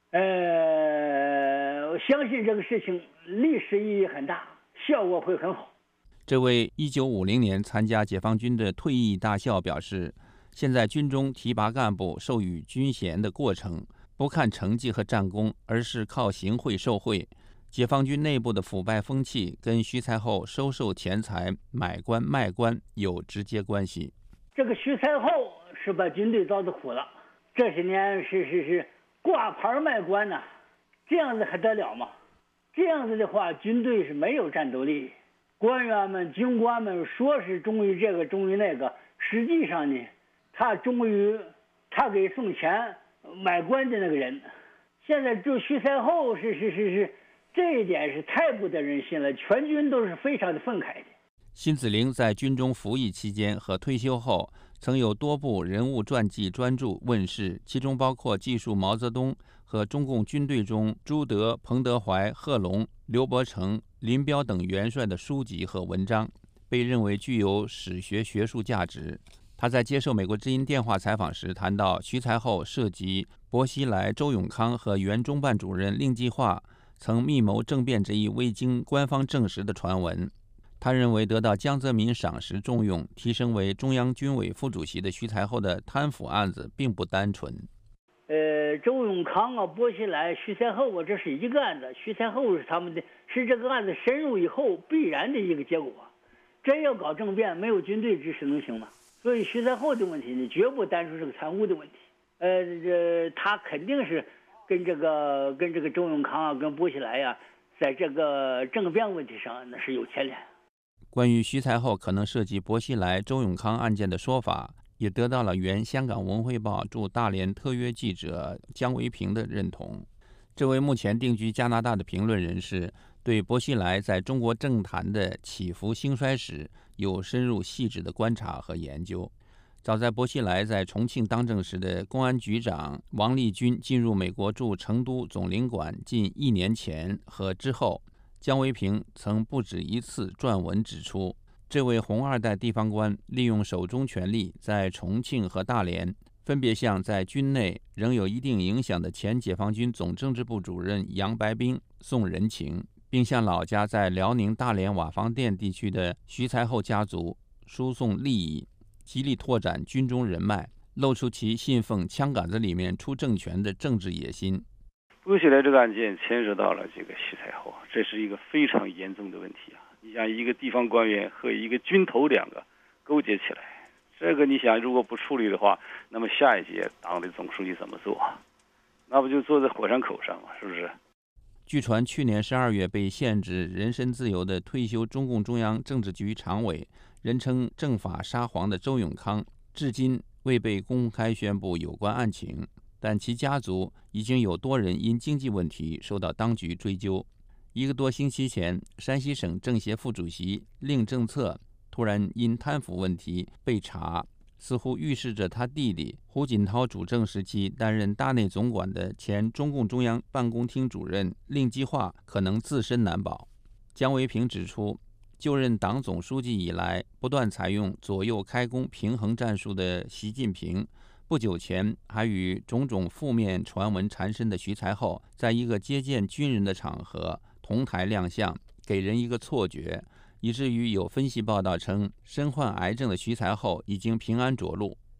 呃，我相信这个事情历史意义很大，效果会很好。 这位一九五零年参加解放军的退役大校表示，现在军中提拔干部授予军衔的过程不看成绩和战功，而是靠行贿受贿。解放军内部的腐败风气跟徐才厚收受钱财、买官卖官有直接关系。 这个徐才厚是把军队遭的苦了，这些年是是是挂牌卖官呐、啊，这样子还得了吗？这样子的话，军队是没有战斗力。官员们、军官们说是忠于这个、忠于那个，实际上呢，他忠于他给送钱买官的那个人。现在就徐才厚是是是是，这一点是太不得人心了，全军都是非常的愤慨的。 辛子陵在军中服役期间和退休后，曾有多部人物传记专著问世，其中包括记述毛泽东和中共军队中朱德、彭德怀、贺龙、刘伯承、林彪等元帅的书籍和文章，被认为具有史学学术价值。他在接受美国之音电话采访时谈到，徐才厚涉及薄熙来、周永康和原中办主任令计划曾密谋政变这一未经官方证实的传闻。他认为得到江泽民赏识重用，提升为中央军委副主席的徐才厚的贪腐案子并不单纯。 呃，周永康啊、薄熙来、徐才厚啊，这是一个案子。徐才厚是他们的，是这个案子深入以后必然的一个结果。真要搞政变，没有军队支持能行吗？所以徐才厚的问题呢，绝不单纯是个贪污的问题。呃，这他肯定是跟这个跟这个周永康啊、跟薄熙来呀、啊，在这个政变问题上那是有牵连。 关于徐才厚可能涉及薄熙来、周永康案件的说法，也得到了原香港文汇报驻大连特约记者姜维平的认同。这位目前定居加拿大的评论人士，对薄熙来在中国政坛的起伏兴衰史有深入细致的观察和研究。早在薄熙来在重庆当政时的公安局长王立军进入美国驻成都总领馆近一年前和之后，姜维平曾不止一次撰文指出，这位红二代地方官利用手中权力，在重庆和大连分别向在军内仍有一定影响的前解放军总政治部主任杨白冰送人情，并向老家在辽宁大连瓦房店地区的徐才厚家族输送利益，极力拓展军中人脉，露出其信奉枪杆子里面出政权的政治野心。 薄熙来这个案件牵涉到了这个徐才厚，这是一个非常严重的问题啊！你想一个地方官员和一个军头两个勾结起来，这个你想如果不处理的话，那么下一届党的总书记怎么做？那不就坐在火山口上吗？是不是？ 据传去年十二月被限制人身自由的退休中共中央政治局常委，人称政法沙皇的周永康，至今未被公开宣布有关案情，但其家族已经有多人因经济问题受到当局追究。一个多星期前，山西省政协副主席令政策突然因贪腐问题被查，似乎预示着他弟弟胡锦涛主政时期担任大内总管的前中共中央办公厅主任令计划可能自身难保。姜维平指出，就任党总书记以来，不断采用左右开弓平衡战术的习近平，不久前还与种种负面传闻缠身的徐才厚，在一个接见军人的场合同台亮相，给人一个错觉，以至于有分析报道称，身患癌症的徐才厚已经平安着陆。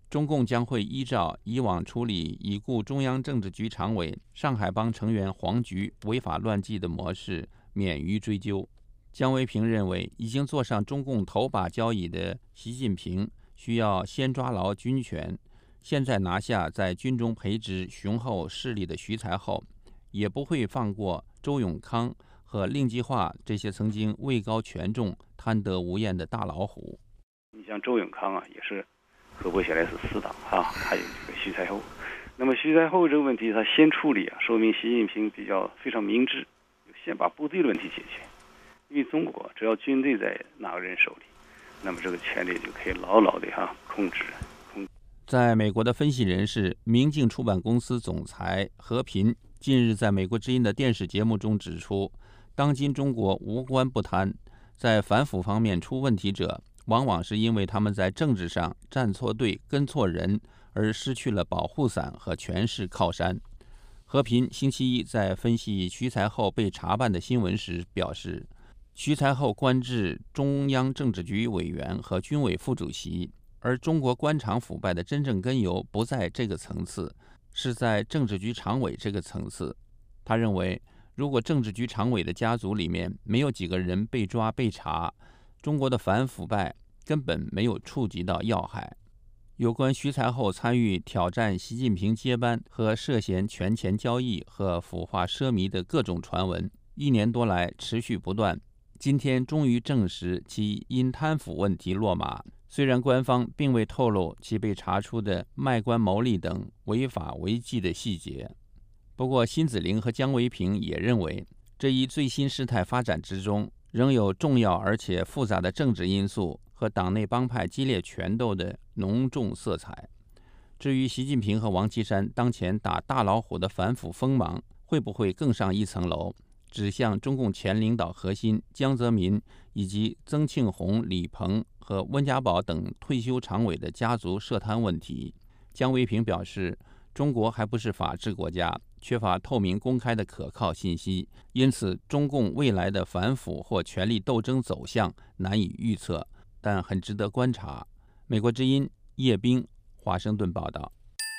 中共将会依照以往处理已故中央政治局常委上海帮成员黄菊违法乱纪的模式，免于追究。姜维平认为，已经坐上中共头把交椅的习近平需要先抓牢军权，现在拿下在军中培植雄厚势力的徐才厚，也不会放过周永康和令计划这些曾经位高权重、贪得无厌的大老虎。 你像周永康啊，也是合拨下来是死党啊，还有这个徐才厚。那么徐才厚这个问题他先处理啊，说明习近平比较非常明智，先把部队的问题解决。因为中国只要军队在哪个人手里，那么这个权力就可以牢牢的哈控制。控制在美国的分析人士明镜出版公司总裁何平近日在美国之音的电视节目中指出，当今中国无官不贪，在反腐方面出问题者，往往是因为他们在政治上站错队、跟错人，而失去了保护伞和权势靠山。何平星期一在分析徐才厚被查办的新闻时表示，徐才厚官至中央政治局委员和军委副主席，而中国官场腐败的真正根由不在这个层次，是在政治局常委这个层次。他认为，如果政治局常委的家族里面没有几个人被抓被查，中国的反腐败根本没有触及到要害。有关徐才厚参与挑战习近平接班和涉嫌权钱交易和腐化奢靡的各种传闻，一年多来持续不断。今天终于证实其因贪腐问题落马，虽然官方并未透露其被查出的卖官牟利等违法违纪的细节。不过辛子玲和姜维平也认为，这一最新事态发展之中，仍有重要而且复杂的政治因素和党内帮派激烈权斗的浓重色彩。至于习近平和王岐山当前打大老虎的反腐锋芒会不会更上一层楼，指向中共前领导核心江泽民以及曾庆红、李鹏和温家宝等退休常委的家族涉贪问题。姜维平表示，中国还不是法治国家，缺乏透明公开的可靠信息，因此中共未来的反腐或权力斗争走向难以预测，但很值得观察。美国之音叶冰，华盛顿报道。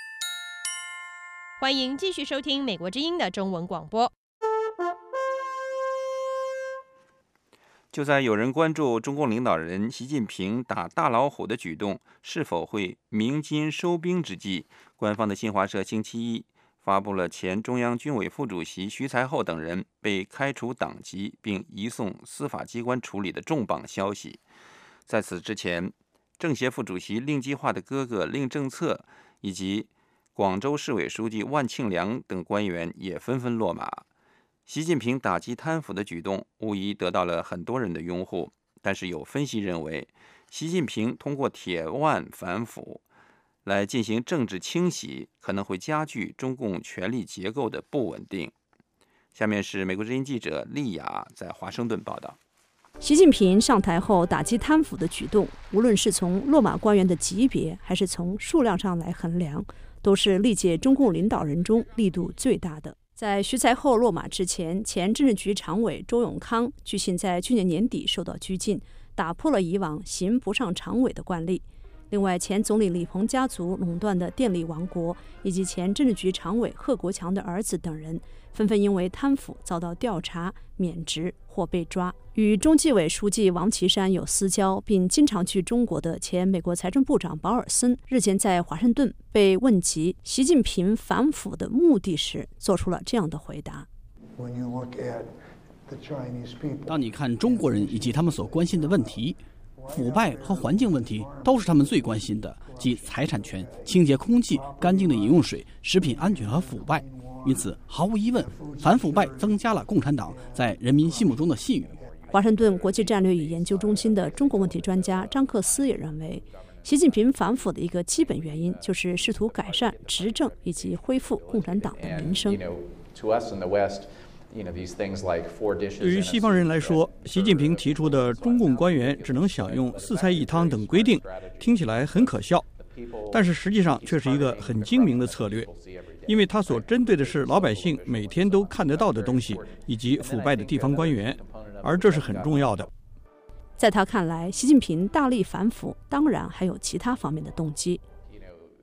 欢迎继续收听美国之音的中文广播。 就在有人关注中共领导人习近平打大老虎的举动是否会鸣金收兵之际，官方的新华社星期一发布了前中央军委副主席徐才厚等人被开除党籍并移送司法机关处理的重磅消息。在此之前，政协副主席令计划的哥哥令政策以及广州市委书记万庆良等官员也纷纷落马。习近平打击贪腐的举动无疑得到了很多人的拥护，但是有分析认为，习近平通过铁腕反腐来进行政治清洗，可能会加剧中共权力结构的不稳定。下面是美国之音记者丽雅在华盛顿报道。 习近平上台后打击贪腐的举动，无论是从落马官员的级别，还是从数量上来衡量，都是历届中共领导人中力度最大的。在徐才厚落马之前，前政治局常委周永康据信在去年年底受到拘禁，打破了以往刑不上常委的惯例。另外，前总理李鹏家族垄断的电力王国，以及前政治局常委贺国强的儿子等人，纷纷因为贪腐遭到调查、免职或被抓。与中纪委书记王岐山有私交并经常去中国的前美国财政部长保尔森，日前在华盛顿被问及习近平反腐的目的时，做出了这样的回答。 当你看中国人以及他们所关心的问题，腐败和环境问题都是他们最关心的，即财产权、清洁空气、干净的饮用水、食品安全和腐败。因此，毫无疑问，反腐败增加了共产党在人民心目中的信誉。华盛顿国际战略与研究中心的中国问题专家张克思也认为，习近平反腐的一个基本原因就是试图改善执政以及恢复共产党的名声。 对于西方人来说，习近平提出的中共官员只能享用四菜一汤等规定，听起来很可笑，但是实际上却是一个很精明的策略，因为他所针对的是老百姓每天都看得到的东西，以及腐败的地方官员，而这是很重要的。 在他看来，习近平大力反腐，当然还有其他方面的动机。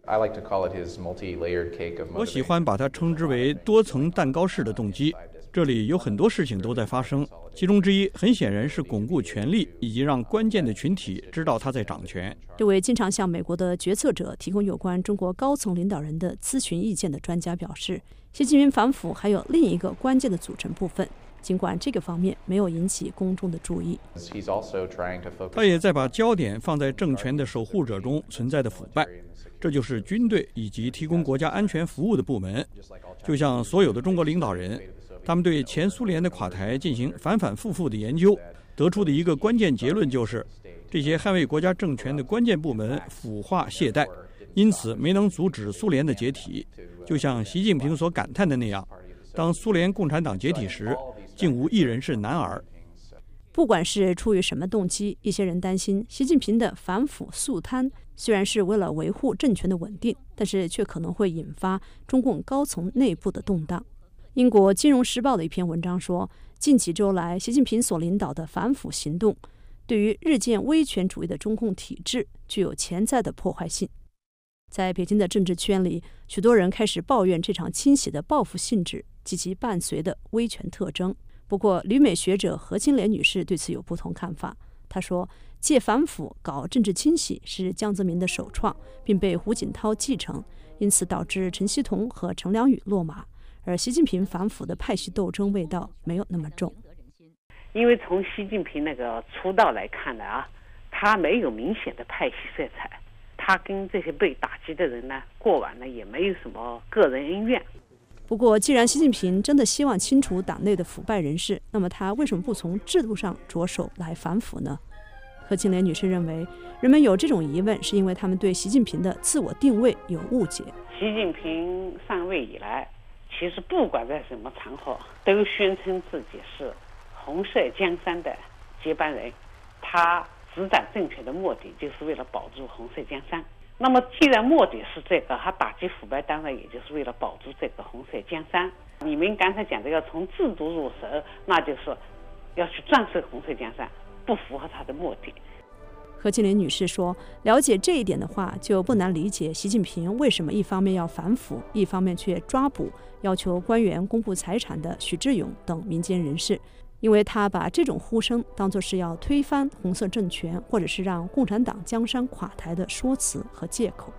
我喜欢把它称之为多层蛋糕式的动机。这里有很多事情都在发生，其中之一很显然是巩固权力，以及让关键的群体知道他在掌权。 这位经常向美国的决策者提供有关中国高层领导人的咨询意见的专家表示，习近平反腐还有另一个关键的组成部分，尽管这个方面没有引起公众的注意。 他也在把焦点放在政权的守护者中存在的腐败，这就是军队以及提供国家安全服务的部门。就像所有的中国领导人，他们对前苏联的垮台进行反反复复的研究，得出的一个关键结论就是，这些捍卫国家政权的关键部门腐化懈怠，因此没能阻止苏联的解体。就像习近平所感叹的那样，当苏联共产党解体时，竟无一人是男儿。 不管是出于什么动机，一些人担心习近平的反腐肃贪虽然是为了维护政权的稳定，但是却可能会引发中共高层内部的动荡。英国《金融时报》的一篇文章说，近几周来，习近平所领导的反腐行动对于日渐威权主义的中共体制具有潜在的破坏性。在北京的政治圈里，许多人开始抱怨这场清洗的报复性质及其伴随的威权特征。不过，旅美学者何清莲女士对此有不同看法。她说，借反腐搞政治清洗是江泽民的首创，并被胡锦涛继承，因此导致陈希同和陈良宇落马。而习近平反腐的派系斗争味道没有那么重， 因为从习近平那个出道来看呢啊，他没有明显的派系色彩，他跟这些被打击的人呢，过往呢也没有什么个人恩怨。 不过，既然习近平真的希望清除党内的腐败人士，那么他为什么不从制度上着手来反腐呢？何清莲女士认为，人们有这种疑问，是因为他们对习近平的自我定位有误解。 习近平上位以来，其实不管在什么场合，都宣称自己是红色江山的接班人。他执掌政权的目的就是为了保住红色江山。那么，既然目的是这个，他打击腐败当然也就是为了保住这个红色江山。你们刚才讲的要从制度入手，那就是要去撞碎红色江山，不符合他的目的。 何清莲女士说，了解这一点的话，就不难理解习近平为什么一方面要反腐，一方面却抓捕要求官员公布财产的许志勇等民间人士，因为他把这种呼声当作是要推翻红色政权，或者是让共产党江山垮台的说辞和借口。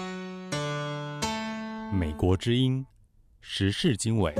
美国之音时事经纬。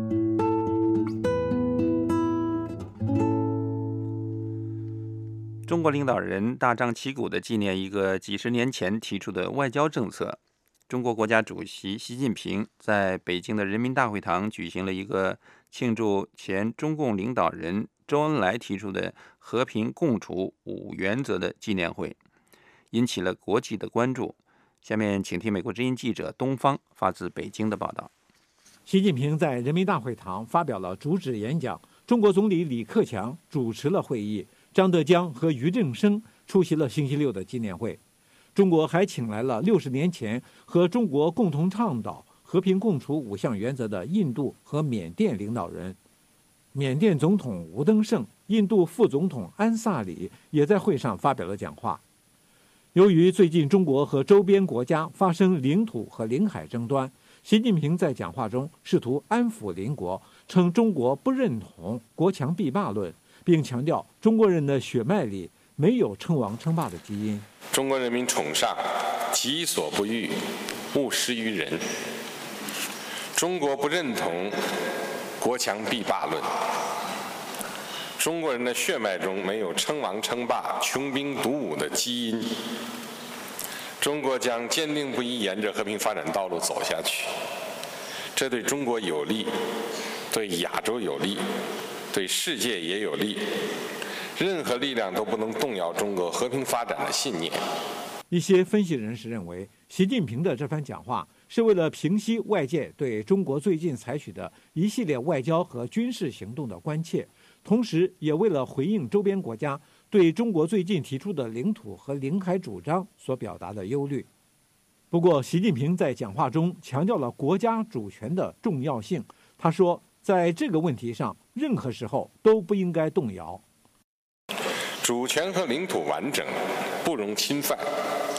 中国领导人大张旗鼓地纪念一个几十年前提出的外交政策。中国国家主席习近平在北京的人民大会堂举行了一个庆祝前中共领导人周恩来提出的和平共处五原则的纪念会，引起了国际的关注。下面请听美国之音记者东方发自北京的报道。 习近平在人民大会堂发表了主旨演讲，中国总理李克强主持了会议，张德江和俞正声出席了星期六的纪念会。中国还请来了六十年前和中国共同倡导和平共处五项原则的印度和缅甸领导人。缅甸总统吴登盛、印度副总统安萨里也在会上发表了讲话。由于最近中国和周边国家发生领土和领海争端，习近平在讲话中试图安抚邻国，称中国不认同国强必霸论，并强调中国人的血脉里没有称王称霸的基因。 中国人民崇尚己所不欲，勿施于人。中国不认同国强必霸论。中国人的血脉中没有称王称霸、穷兵黩武的基因。中国将坚定不移沿着和平发展道路走下去，这对中国有利，对亚洲有利，对世界也有利。任何力量都不能动摇中国和平发展的信念。 一些分析人士认为，习近平的这番讲话是为了平息外界对中国最近采取的一系列外交和军事行动的关切，同时也为了回应周边国家对中国最近提出的领土和领海主张所表达的忧虑。不过，习近平在讲话中强调了国家主权的重要性。他说，在这个问题上，任何时候都不应该动摇。 主权和领土完整不容侵犯，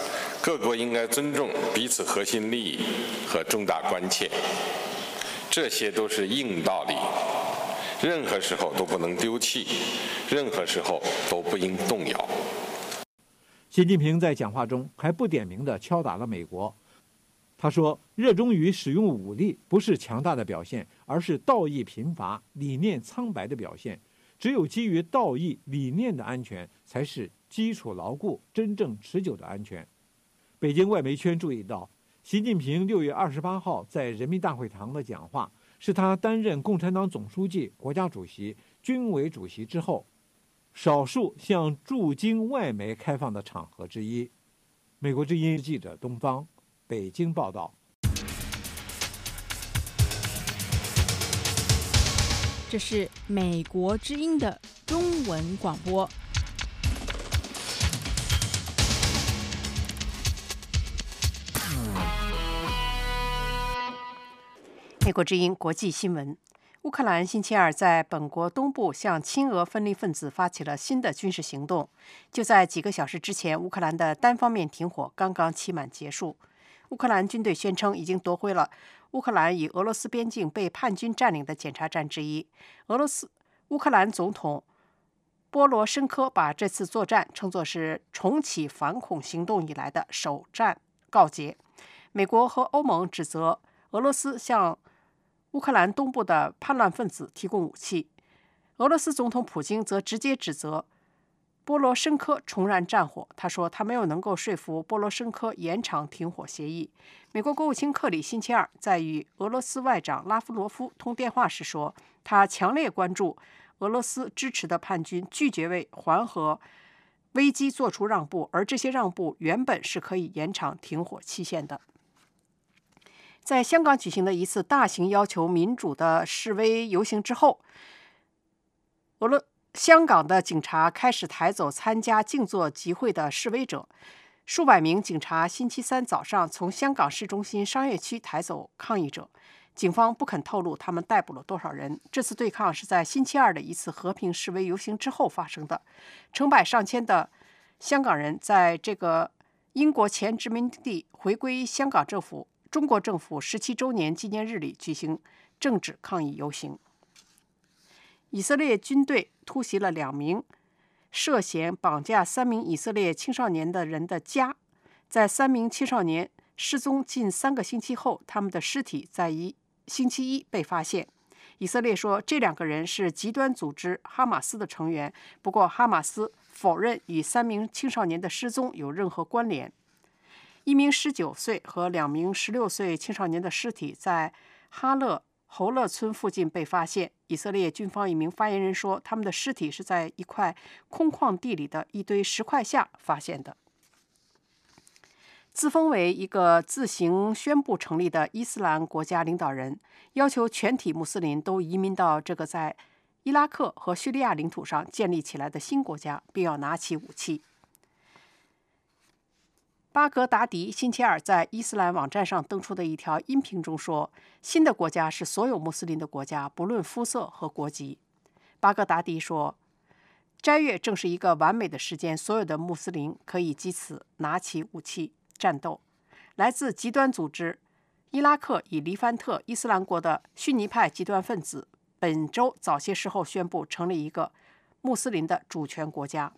各国应该尊重彼此核心利益和重大关切，这些都是硬道理，任何时候都不能丢弃，任何时候都不应动摇。 习近平在讲话中还不点名地敲打了美国。他说，热衷于使用武力不是强大的表现，而是道义贫乏、理念苍白的表现。只有基于道义理念的安全，才是基础牢固、真正持久的安全。北京外媒圈注意到，习近平六月二十八号在人民大会堂的讲话，是他担任共产党总书记、国家主席、军委主席之后，少数向驻京外媒开放的场合之一。美国之音记者东方，北京报道。 这是美国之音的中文广播。 美国之音国际新闻：乌克兰星期二在本国东部向亲俄分离分子发起了新的军事行动。就在几个小时之前，乌克兰的单方面停火刚刚期满结束。乌克兰军队宣称已经夺回了乌克兰与俄罗斯边境被叛军占领的检查站之一。俄罗斯乌克兰总统波罗申科把这次作战称作是重启反恐行动以来的首战告捷。美国和欧盟指责俄罗斯向乌克兰东部的叛乱分子提供武器。俄罗斯总统普京则直接指责波罗申科重燃战火，他说他没有能够说服波罗申科延长停火协议。美国国务卿克里星期二在与俄罗斯外长拉夫罗夫通电话时说，他强烈关注俄罗斯支持的叛军拒绝为缓和危机做出让步，而这些让步原本是可以延长停火期限的。在香港举行的一次大型要求民主的示威游行之后，俄罗香港的警察开始抬走参加静坐集会的示威者。数百名警察星期三早上从香港市中心商业区抬走抗议者，警方不肯透露他们逮捕了多少人。这次对抗是在星期二的一次和平示威游行之后发生的。成百上千的香港人在这个英国前殖民地回归香港政府中国政府十七周年纪念日里举行政治抗议游行。以色列军队突袭了两名涉嫌绑架三名以色列青少年的人的家，在三名青少年失踪近三个星期后，他们的尸体在一星期一被发现。以色列说这两个人是极端组织哈马斯的成员，不过哈马斯否认与三名青少年的失踪有任何关联。一名十九岁和两名十六岁青少年的尸体在哈勒侯勒村附近被发现。以色列军方一名发言人说，他们的尸体是在一块空旷地里的一堆石块下发现的。自封为一个自行宣布成立的伊斯兰国家领导人要求全体穆斯林都移民到这个在伊拉克和叙利亚领土上建立起来的新国家，并要拿起武器。巴格达迪星期二在伊斯兰网站上登出的一条音频中说，新的国家是所有穆斯林的国家，不论肤色和国籍。巴格达迪说，斋月正是一个完美的时间，所有的穆斯林可以藉此拿起武器战斗。来自极端组织伊拉克以黎凡特伊斯兰国的逊尼派极端分子本周早些时候宣布成立一个穆斯林的主权国家。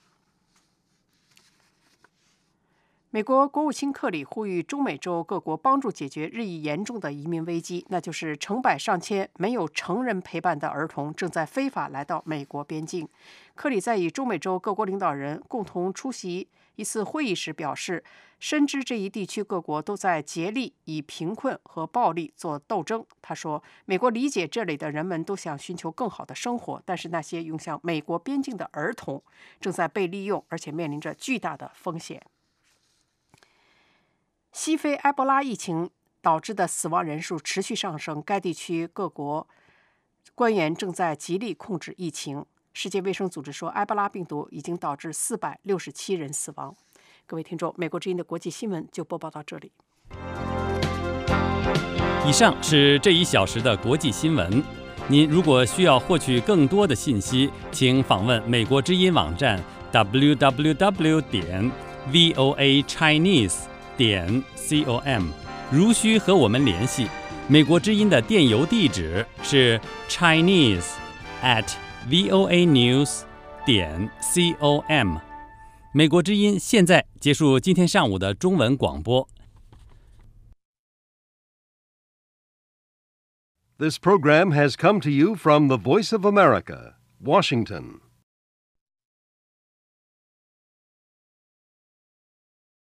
美国国务卿克里呼吁中美洲各国帮助解决日益严重的移民危机，那就是成百上千没有成人陪伴的儿童正在非法来到美国边境。克里在与中美洲各国领导人共同出席一次会议时表示，深知这一地区各国都在竭力以贫困和暴力做斗争。他说，美国理解这里的人们都想寻求更好的生活，但是那些涌向美国边境的儿童正在被利用，而且面临着巨大的风险。西非埃博拉疫情导致的死亡人数持续上升，该地区各国官员正在极力控制疫情。世界卫生组织说，埃博拉病毒已经导致四百六十七人死亡。各位听众，美国之音的国际新闻就播报到这里。 以上是这一小时的国际新闻。您如果需要获取更多的信息，请访问美国之音网站 double u double u double u 点 voa chinese 点 com， 如需和我们联系，美国之音的电邮地址是 Chinese at voa news 点 com。美国之音现在结束今天上午的中文广播。 This program has come to you from the Voice of America, Washington.